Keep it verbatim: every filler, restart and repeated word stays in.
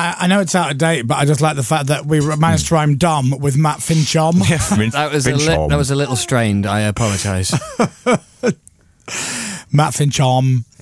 I, I know it's out of date, but I just like the fact that we managed to rhyme dumb with Matt Finchom. That was a li- that was a little strained. I apologise. Matt Finchom.